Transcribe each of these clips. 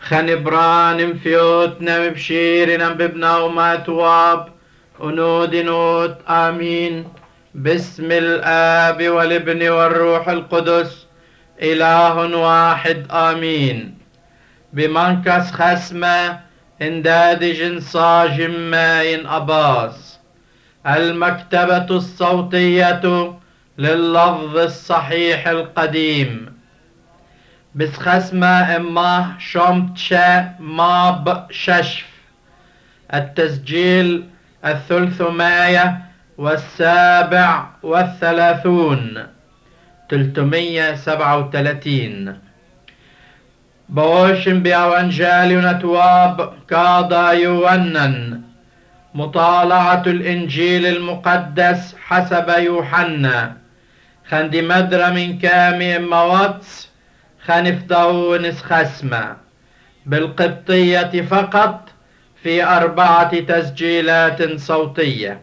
خنبران فيوت نم بشير نم ببنا وما تواب ونود نوت آمين. باسم الآب والابن والروح القدس إله واحد آمين. بمنكس خسمة انداد جنصا جماين أباس. المكتبة الصوتية لللفظ الصحيح القديم. بس خسمة إما شمتشا ماب ششف. التسجيل 337 337. بوشن بأوانجالي نتواب كاضا يونن. مطالعة الإنجيل المقدس حسب يوحنا. خندي مدرة من كامي مواتس خنفدونس خسمة بالقبطية فقط في 4 تسجيلات صوتية.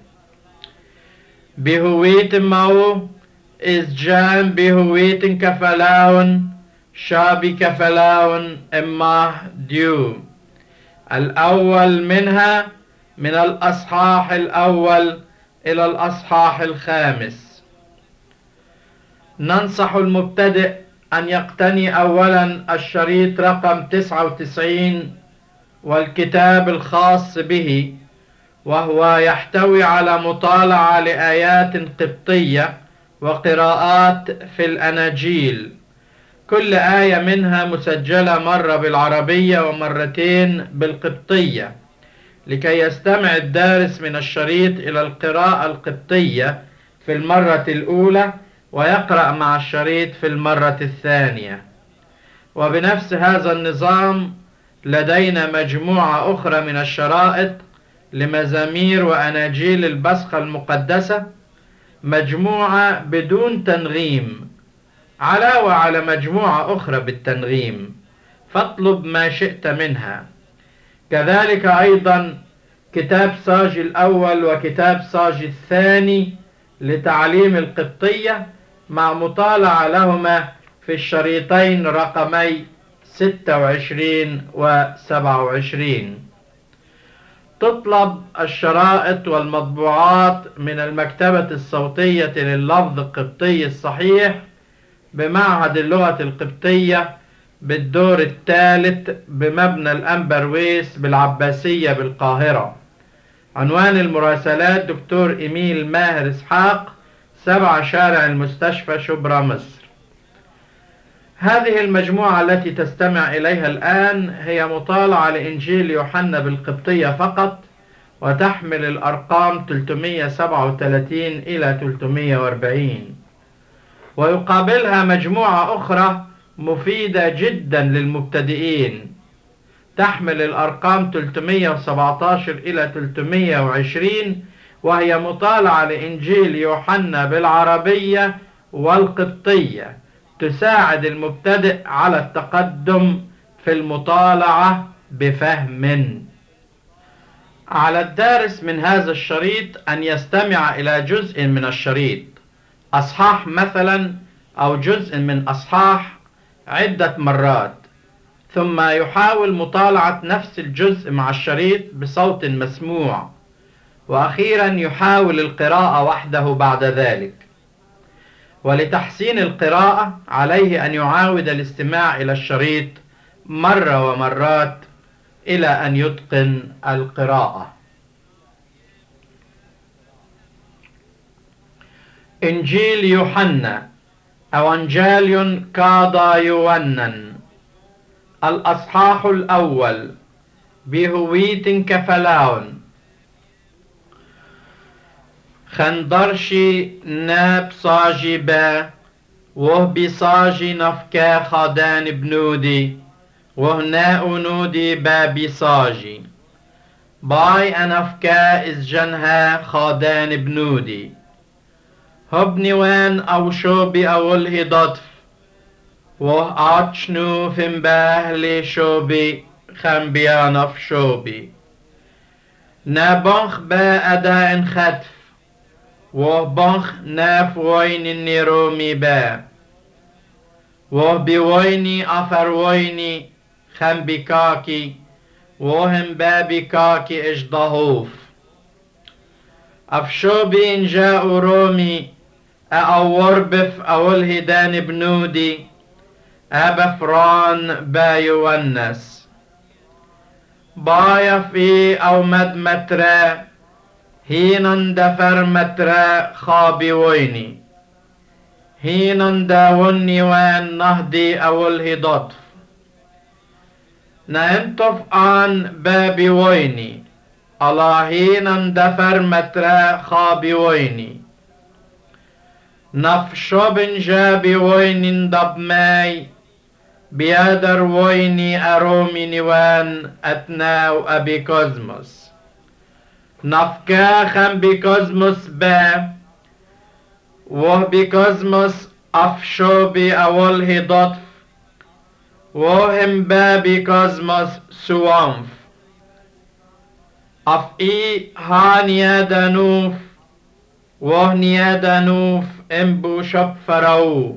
بهويت مو إزجان بهويت كفلاون شابي كفلاون إما ديو. الأول منها من الأصحاح الأول إلى الأصحاح 5. ننصح المبتدئ أن يقتني أولا الشريط رقم 99 والكتاب الخاص به، وهو يحتوي على مطالعة لآيات قبطية وقراءات في الأناجيل. كل آية منها مسجلة مرة بالعربية ومرتين بالقبطية، لكي يستمع الدارس من الشريط إلى القراءة القبطية في المرة الأولى ويقرأ مع الشريط في المرة الثانية. وبنفس هذا النظام لدينا مجموعة أخرى من الشرائط لمزامير وأناجيل البصخة المقدسة، مجموعة بدون تنغيم علاوة على مجموعة أخرى بالتنغيم، فاطلب ما شئت منها. كذلك أيضا كتاب صاجي الأول وكتاب صاجي الثاني لتعليم القبطية، مع مطالعة لهما في الشريطين رقمي 26 و27. تطلب الشرائط والمطبوعات من المكتبة الصوتية لللفظ القبطي الصحيح بمعهد اللغة القبطية بالدور الثالث بمبنى الأنبرويس بالعباسية بالقاهرة. عنوان المراسلات دكتور إيميل ماهر إسحاق، 7 شارع المستشفى شبرا مصر. هذه المجموعة التي تستمع إليها الآن هي مطالعة لإنجيل يوحنا بالقبطية فقط، وتحمل الأرقام 337 إلى 340. ويقابلها مجموعة أخرى مفيدة جدا للمبتدئين تحمل الأرقام 317 إلى 320، وهي مطالعة لإنجيل يوحنا بالعربية والقبطية، تساعد المبتدئ على التقدم في المطالعة بفهم. على الدارس من هذا الشريط أن يستمع إلى جزء من الشريط، أصحاح مثلا أو جزء من أصحاح عدة مرات، ثم يحاول مطالعة نفس الجزء مع الشريط بصوت مسموع، وأخيرا يحاول القراءة وحده بعد ذلك. ولتحسين القراءة عليه أن يعاود الاستماع إلى الشريط مرة ومرات إلى أن يتقن القراءة. إنجيل يوحنا أوانجاليون كاضا يونن. الأصحاح الأول. بهويت كفلاون. خندرشي ناب صاجي با وهبي صاجي نفكا خادان بنودي وهنا أنودي بابي صاجي باي أنفكا إزجنها خادان بنودي هبني وين أو شوبي أول هضطف وآتشنو فنباه لي شوبي خنبيانف شوبي نابنخ با أداء خطف وبنخ ناف وين النيرومي با وبويني أفر ويني خم بكاكي وهم بابكاكي إجدهوف أفشو بين جاء رومي أور بف أول هدان بنودي أبفران بايوانس بايا في أو مد مترا هينن دفر مترا خابي ويني هينن داوني وان نهدي أول هدطف نانتف آن بابي ويني الله هينن دفر مترا خابي ويني نفشوبن جابي ويني دب ماي بيادر ويني أرومي نيوان أتناو أبي كوزموس نفكا خم بكوزموس با وه بكوزموس أفشو بي أول هدطف وهم با بكوزموس سوانف أف إي هانيا دانوف وهنيا دانوف امبو شب فراو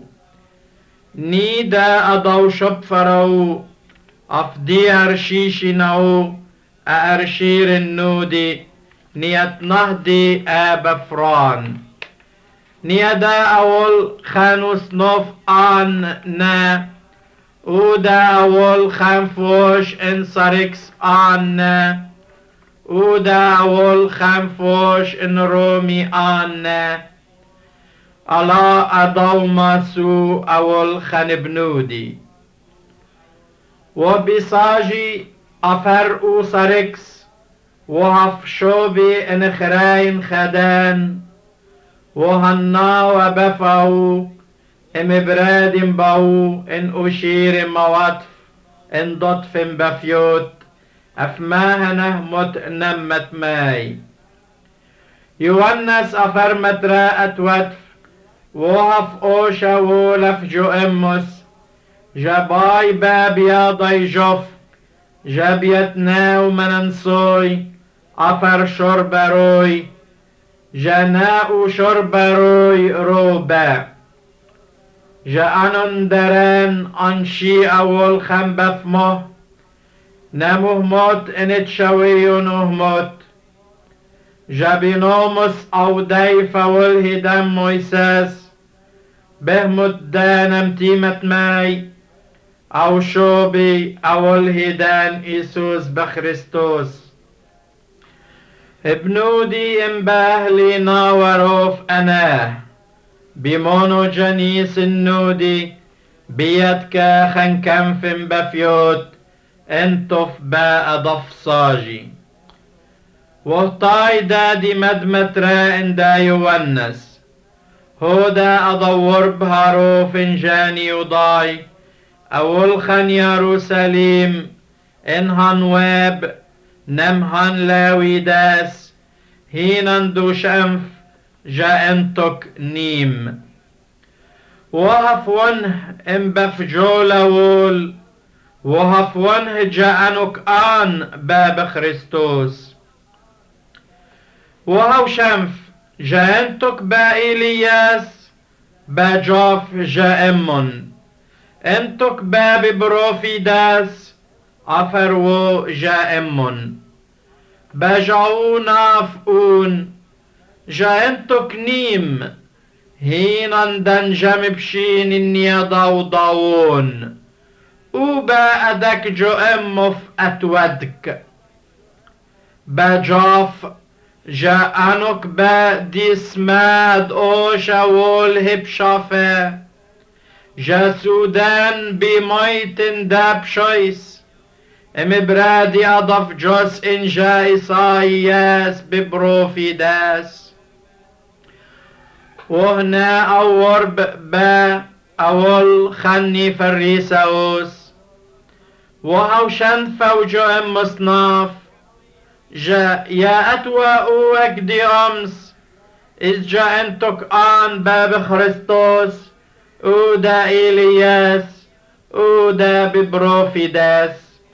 نيدا أضو شب فراو أفدي أرشيشي ناو أرشير النودي نيت نهدي آب فران نيدا أول خانوس نوف آن نا ودا أول خانفوش انصركس آن نا ودا أول خانفوش ان رومي آن نا ألا أضو ماسو أول خنبنودي وبساجي أفر أوسركس وهفشوبي إن خراين خدان وهنا وبفاو إم براد باو إن أشير مواتف إن ضطف بفيوت أفماه نهمت نمت ماي يونس أفر متراءة وتف وهف أوشا ولف جو أمس جباي باب يا ضيجف جابيتنا ومننصوي أفر شربروي جناء شربروي روبا جاءنن دران أنشي أول خنبف مه نمه موت إنت شوي نهمت جابينومس أو دايف والهدم مويساس بهمت دانم تيمت ماي أو شوبي أو الهدان إيسوس بخريستوس ابنودي امباهلي ناوروف أناه بمونو جنيس النودي بيدك خنكنف بفيوت انتف باء ضف صاجي وطاي دادي مدمترا اندا يونس هودا أدور بهارو فنجاني وضاي أول خن يروساليم إنهن واب نمهن لاوي داس هينن دوش أنف جا انتك نيم وهفونه إن بفجولا وول وهفونه جاءنك آن باب خريستوس وهو شنف جا انتك با إلياس با جاف جا امون انتك باب بروفيداس أفرو جا امون بجعو نافقون جا انتك نيم هينا دنجم بشين اني ضوضاون وبا أدك جو امف أتودك بجاف جاءنك با ديسماد اوشا والهب شافه جا سودان بميت داب شويس ام برادي اضف جوس ان جا إساياس ببروفيداس وهنا أور با أول خني فريساوس وهوشن فوجو ام مصناف جا يا أتوا وكدي أمس إذ جا انتك آن باب خريستوس ودا إلياس ودا ببروفيداس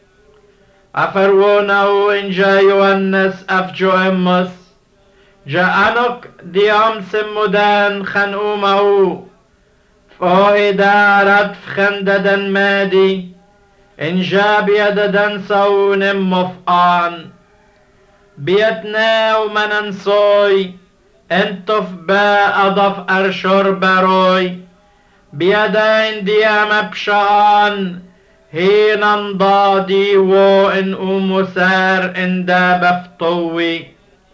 أفرونا وإن جا يونس أفجو أمس جا أنك دي أمس مدان خنومه فهو دارت فخنددا مادي إن جا بيددن سون مفقان بيتنا ومننصوي انتف با أضف أرشور بروي بيدين ديام بشان هينا ضادي وإن أمسار إن داب فتوي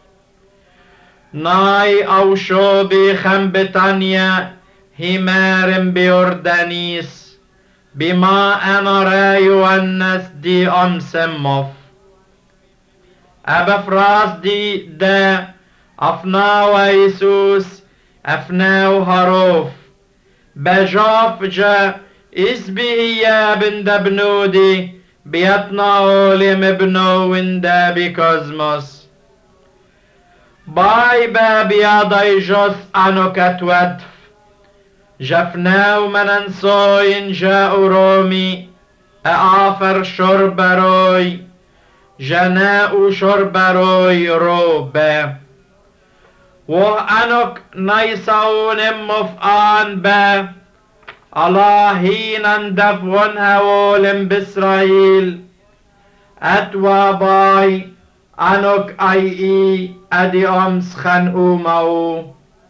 ناي أو شوبي خنبتانيا همار بيوردانيس بما أنا رايو الناس دي سمف أبا فراس دي دا أفناو يسوس أفناو هروف بجاف جا إسبي يا بن دبنودي بيتنا أولي مبنو وندا بكوزموس باي بابي عضي جوس أنو كتودف جفناو مننسوين جاء رومي أعافر شربروي جناء شربروي روبا وأنك نيسون مفقان با الله هينا دفون هولم بإسرائيل أتوا باي أنك أي أدي أمس خنقو مو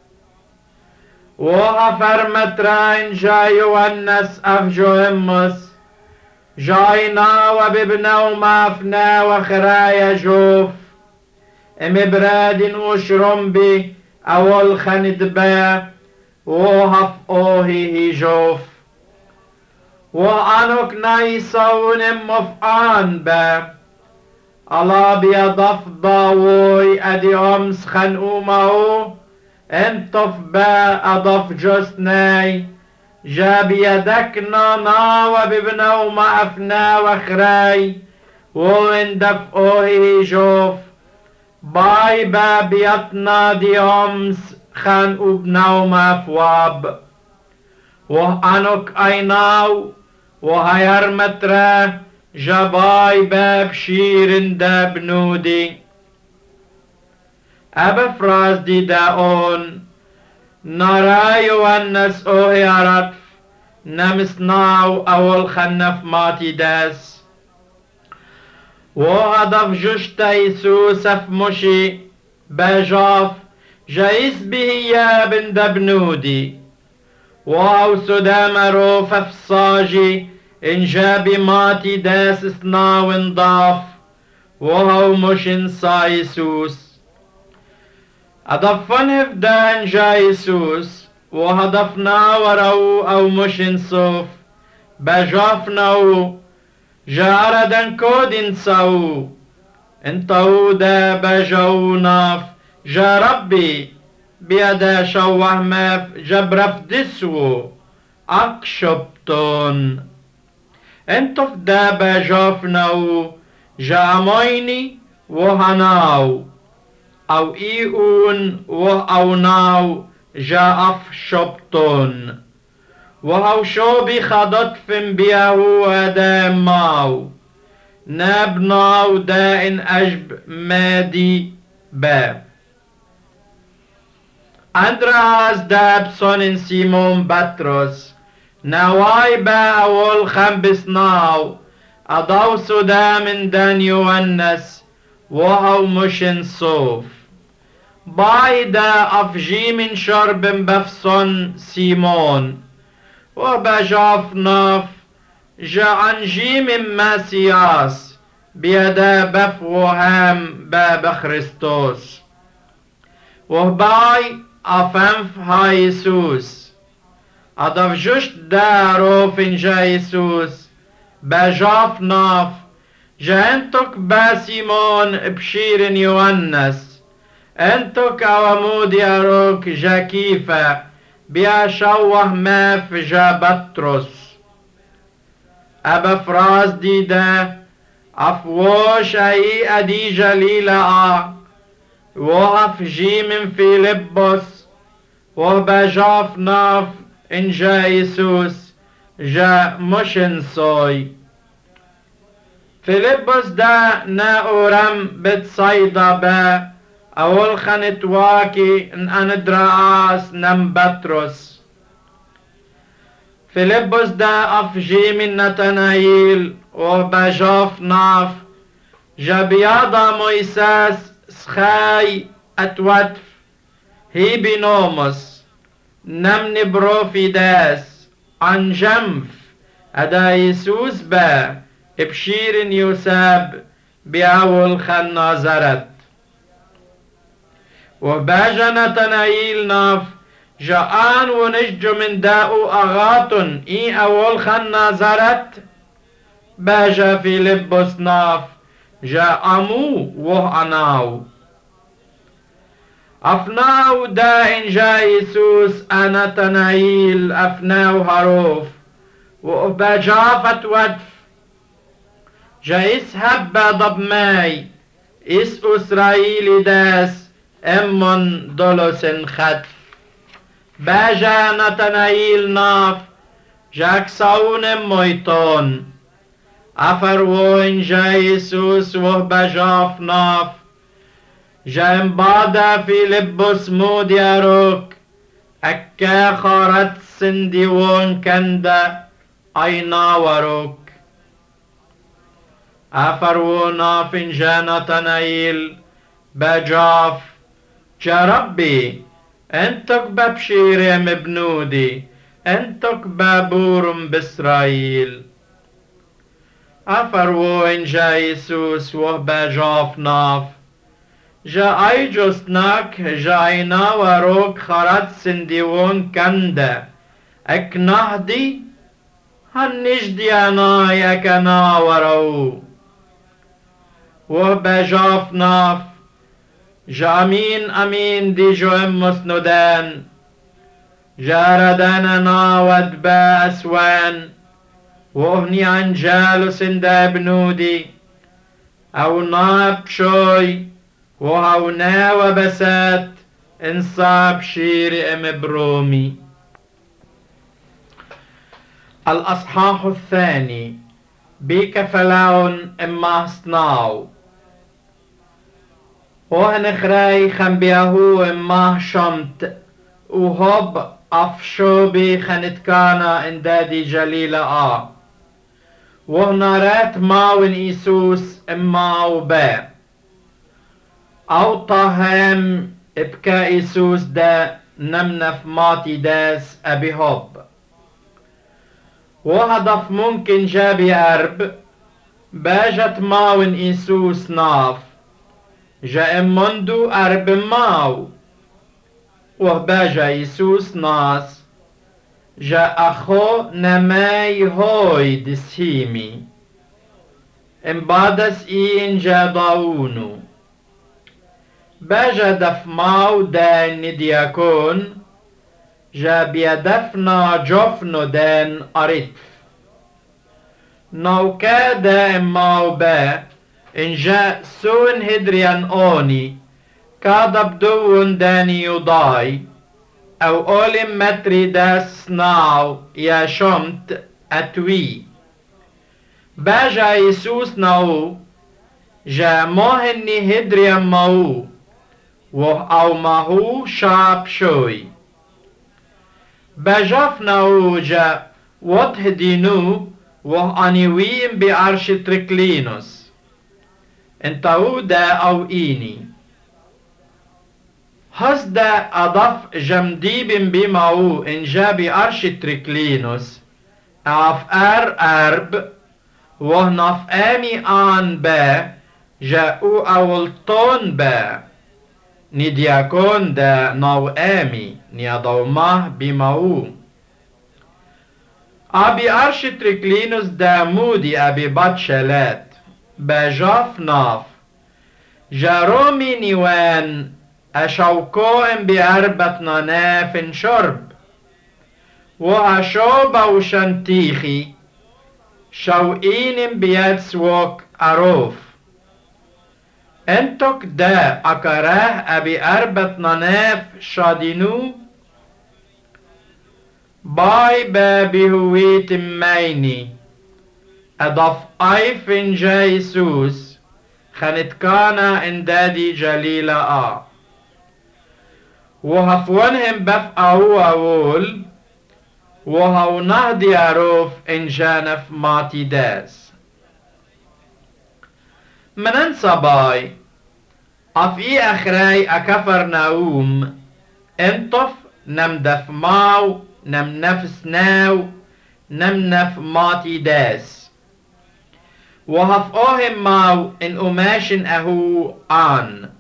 وغفر مترين جايو الناس أفجو همس جاينا وببنا ومافنا وخرايا جوف امبراد وشرم بي أول خند با وهف أوهي جوف وأنك نايسون مفقان با الله بيضف ضاوي أدي أمس خنقو مو انطف با أضف جسناي جاب يدكنا نا وببنا ومعفنا وخراي وندف أوهي جوف باي با بيتنا دي أمس خان ابنا ومعفواب وأنك أيناو وهير مترا جباي باب شيرن داب نودي أبا فراز دي داون نرايو الناس أوهي عرف نمسناو أول خنف ماتي داس وهدف جشتا يسوس مشي بجاف جايس به يا بن دبنودي واو سدام روف فصاجي إن جابي ماتي داس سنا ونضاف وهو مشن سايسوس أضفن فدان جايسوس وهدفنا ورو أو مشن صوف بجافناو جاردن كودن ساو انتو دا بجو ناف جا ربي بيدا شوه ماف جبرف دسو أكشبتون انتو فدا بجافناو جا مويني وهناو أو إيون وأو ناو جا أف شبتون وهو شوبي خدت فم بيهو ودام ماو نابناو دائن أجب مادي باب أندراس داب سونن سيمون بطرس نواي با أول خمبس ناو أضاو سودا من دان يوانس وهو مشن صوف بايدا أفجي من شرب بفصن سيمون وبجاف ناف جعنجي من ماسياس بيدا بف وهام باب خريستوس وباي أفنف هايسوس أضف جشت دارو فنجا يسوس بجاف ناف جانتك باسيمون بشير يوانس انتك عوامود ياروك جاكيفة بيا شوه ماف جا بطرس أبا فراس ديدا أفوش أي أدي جليلة وهف جي من فيلبس وبجاف ناف إن جا يسوس جا مشن صوي فيلبس دا نا أورم بتصيدا با أول خنت واكي إن أندراس نم بطرس فيلبس دا أفجي من نتنايل وبجاف ناف جبيادا مويساس سخاي أتوتف هي بنومس نمني بروفيداس عن جنف أدا يسوس با بشير يساب بأول خنازرت وباجا نتنايل ناف جاءان ونجج من داء أغاطن إي أول خنازرت باجا في لبس ناف جاء أمو وه أناو أفناو دا إن جا يسوس أنا تنايل أفناو هروف وبجافت ودف جا إسهب ضب ماي إس إسرائيل داس أمن دولس خطف باجا نتنايل ناف جاك ساون مويتون أفروين جا يسوس وبجاف ناف جا امبادا في لبس مود ياروك أكا خارت سنديون كندا أينا وروك أفرونا فنجان تنايل بجاف جا ربي انتك ببشير مبنودي انتك بابورم بإسرائيل أفروين جا يسوس وبجاف ناف جا أي جسناك جا أينا وروك خارت سنديون كندا اك نهدي هنجدي أنا يكنا ورو وبجاف ناف جا أمين دي جو مسندان جاردان ناود بأسوان وهني عن جالس دا بنودي أو ناب شوي وهو ناوى بسات انصاب شير برومي. الأصحاح الثاني بيك فلاون إما صناو وهنخراي خنبيهو إما شمت وهب أفشوبي خنتكانا اندادي جليلة وهنارات ماون إيسوس إما وبا أو طاهم إبكا إيسوس دا نمنف ماتي داس أبي هب وهدف ممكن جابي أرب باجت ماون إيسوس ناف جاء مندو أرب ماو وباجا إيسوس ناس جاء أخو نماي هوي دسيمي امبادس إين جا داونو باجا دف ماو دان ندياكون جا بيدفنا جفنو دان أريتف نوكا دا ماو با إن جاء سون هدريان أوني كادب دون داني يضاي أو أولي متري داس ناو يا شمت أتوي باجا يسوس ناو جا موهني هدريان ماو أو ماهو شاب شوي باجاف ناو جا وتهدينو وأنيوين بعرش تركلينوس انتو دا أو إيني هزدا أضف جمديب بماو إن جابي أرش تركلينوس أف أرب وهنف آمي آن با جاءو أولطون با ندياكون دا ناو آمي نيادوماه بماو أبي أرش تركلينوس دا مودي أبي باتشلات باجاف ناف جارومي نيوان أشوكوهم بأربة ناف شرب وأشوب وشنتيخي شوئين بيتسوك أروف انتك دا أكراه أبي أربة ناف شادينو باي بابي هويت ميني أضف أيفن جايسوس خنتكانا اندادي جليلة وهفونهم بفقعو أول وهو نهدي عروف إن جانف ماتي داس منن صباي أفي أخراي أكفر ناوم انطف نم دف ماو نم نفس ناو نم نف ماتي داس وهف اوهم ماو ان اماشن اهو آن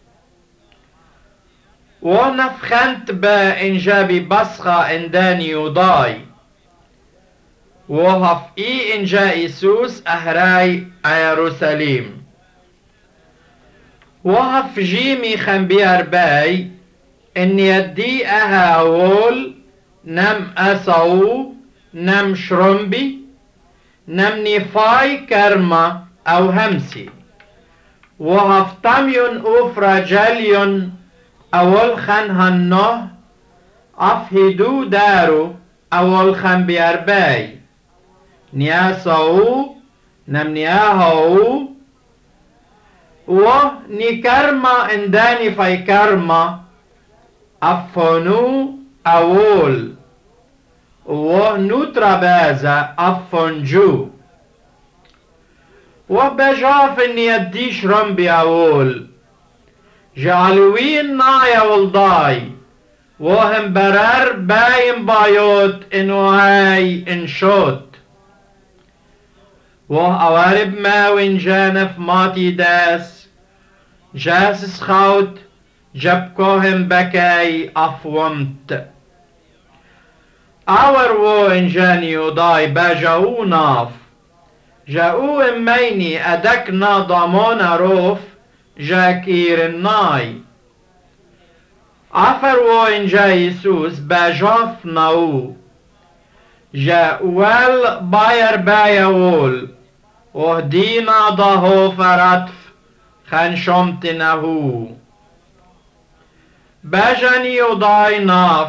ونف خنت با انجابي بسخة انداني وضاي وهف اي انجا إيسوس اهراي يروساليم وهف جيمي خنبي أرباي ان يدي اهاول نم اساو نم شرمبي نم نفاي كرما او همسي وهفتميون اوفرا جاليون اول خن هنه افهدو دارو اول خن بيرباي نياساو نم نياهاو ونكرما انداني فاي كرما افنو اول ونوترابازا افنجو وبجاف ان يديش رمبي اول جعلوين نايا والضاي وهم برر باين بايوت انو هاي انشوت وأوارب ما وين جانف ماتي داس جاسس خوت جبكوهم بكاي أفومت أور وين جاني وضاي باجاو ناف جاو اميني أدكنا ضامون روف جاكير الناي عفر وين جا يسوس باجاف ناو جاوال باير بايول وهدينا ضهو فرطف خنشمتنهو باجاني وضاي ناف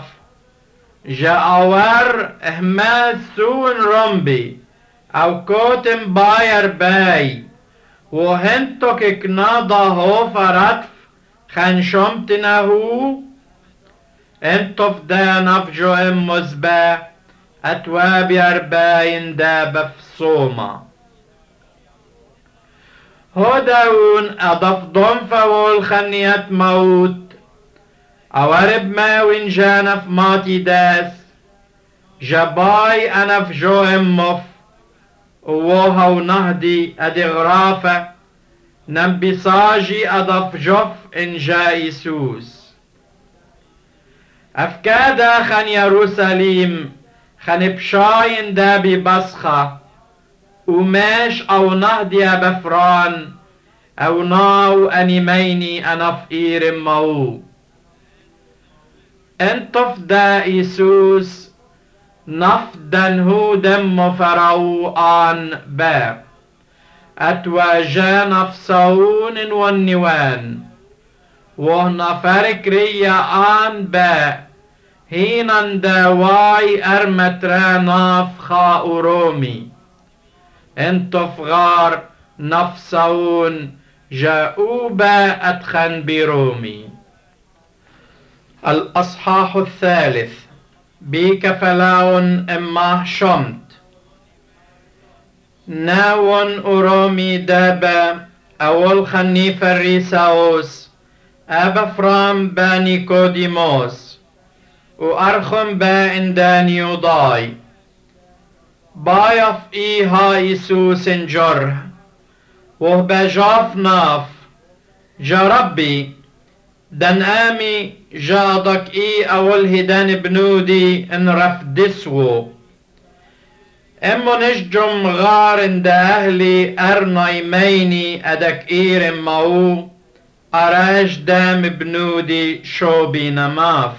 جاور احمد سون رمبي او كوتم باير باي وهنتوك كناضا هو فرطف خنشمتنهو انتوف دا نفجو ام مزبا اتواب يرباين داب في صوما هداون اضف ضنفة والخنيات موت أورب ما وين جانف ماتي داس جباي أنا في جو امف ووها ونهدي أدي غرافة نم بصاجي أضف جف إن جا إيسوس أفكادا خن يروساليم خن بشاين دابي بسخة وماش أو نهدي بفران أو ناو أنيميني أنا فقير مو انطف دا إيسوس نفدا هو دم فراو آن با أتواجا نفسون والنوان وهنا فرق ريا آن با هينا داواي أرمترا ناف خاء رومي انطف غار نفسون جاءوا با أتخن برومي. الأصحاح الثالث بيك فلاون إما شمت ناون أرومي دابا أول خني فريساوس أبا فرام با نيكوديموس وأرخم با إنداني وضاي بايف إيها إيسوس جره وهبا جاف ناف جربي دن آمي جادك إي أول هدان بنودي إن رفدسو إمو نججم غار دا أهلي أرناي ميني أدك إير ماو أراج دام بنودي شوبي نماف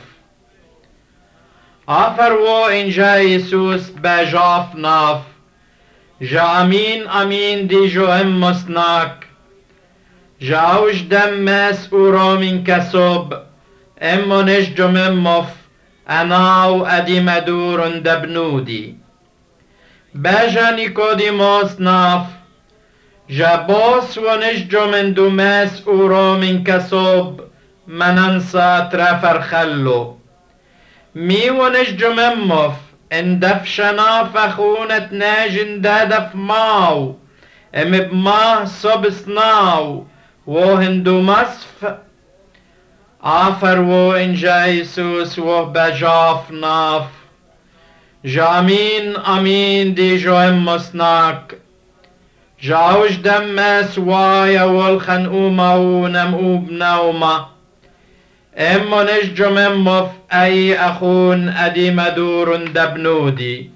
آفرو إن جا يسوس باجاف ناف جا أمين أمين دي جو مسناك جاوش دمس أورو من كسب إمو نججم إموف أناو أدي مدور دبنودي باجا نيكوديموس ناف جابوس ونججم اندوماس أورو من كسب مننسى ترافر خلو مي ونججم إموف اندفشنا فخونة ناجن دادف ماو ام بما صبصناو وهندو مصف آفر و انجا يسوس و بجاف ناف جامين امين دي جو ام مصناك جاوش دمس وايا والخنقومة ونمقوب نومة امو نجم امو في اي اخون ادي مدور دبنودي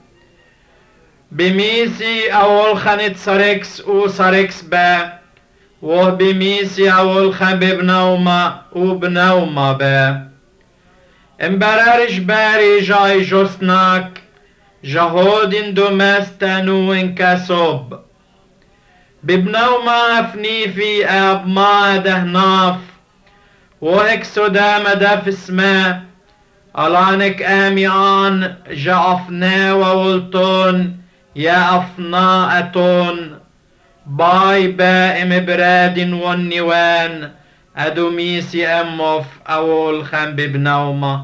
بميسي اول خنت سركس او سركس با وه بميسي اول خن ببنومة وبنومة با امبرارش باري جاي جوسناك جهود دمستنو انكسوب ببنومة افني في اب ما دهناف وهيك سدام دف اسمه الانك اميان جعفنا وولتون يا افناءتون باي بائم براد والنوان ادوميسي اموف اول خم ببنومة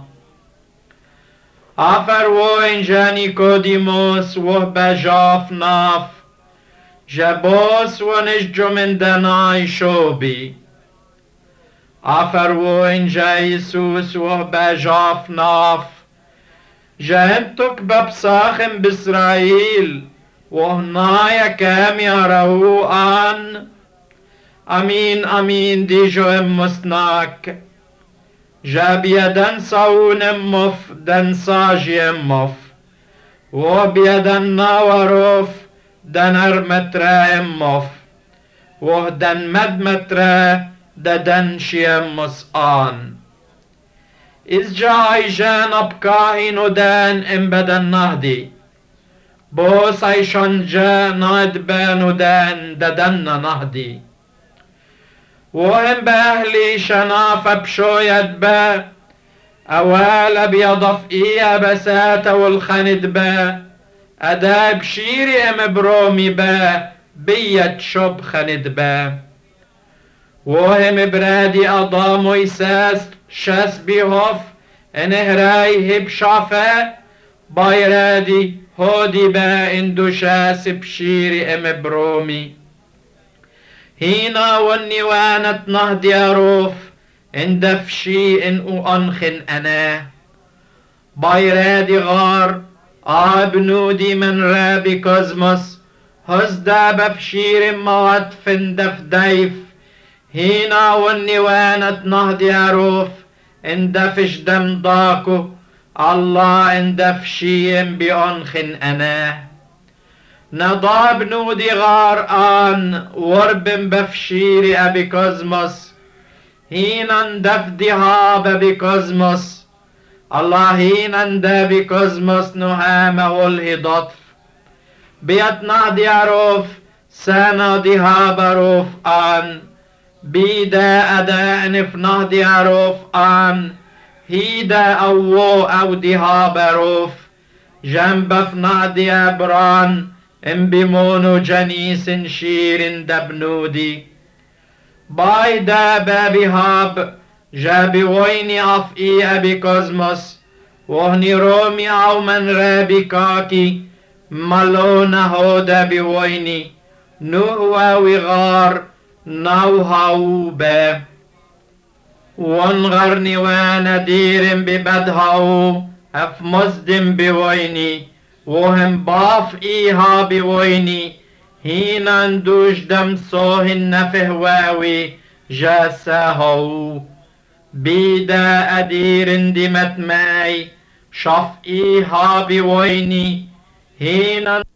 افر وين جاني كوديموس وهبجاف ناف جبوس ونجو من دناي شوبي عفر وين جا يسوس وهبجاف ناف جهنتك ببصاخم بإسرائيل وهنايا كام يروا آن أمين أمين دي جو امسناك جابيا دنساون امف دنساجي امف وبيدن ناوروف دنر مترا امف وهدن مد مترا ددن شيم مسآن إذ جاي جان أبكاهن ودان إن بدن نهدي بوس عيشان جا نادبان ودان ددن نهدي وهم بأهلي شناف بشويد با أوال بيضف إيا بسات والخند با أداب شيري أم برومي با بيت شب خند با وهم برادي أضامو يساس شاس بيهوف انهراي هب شافا بايرادي هودي با اندو شاس بشيري ام برومي هينا والنوانت نهدي أروف اندفشي ان أنخن أنا بايرادي غار آبنودي من رابي كوزموس هزدا بفشير موات فندف دايف هينا والنوانة نهدي عروف اندفش دم ضاكو الله اندفشيم بأنخن أنا نضاب نودي غار آن ورب بفشيري أبي كوزموس هينا اندف دهاب أبي كوزموس الله هينا اندابي كوزموس نهامه والهضطف بيت نهدي عروف سانا دهاب عروف آن بيدا أدا نف نهدي عروف آن هيدا أو ديها بروف جنب فنادي أبران ام بمونو جنيس شير دبنودي بايدا بابي هاب جابي ويني أفئي أبي كوزموس وهني رومي أو من رابي كاكي ملونا هودا بويني نوها وغار نوهاو با وانغرني وانا دير ببدهاو اف مزدم بويني وهم باف ايها بويني هينا ندوش دم صوهن نفهواوي جاساهو بيدا ادير دمت ماي شاف ايها بويني هينا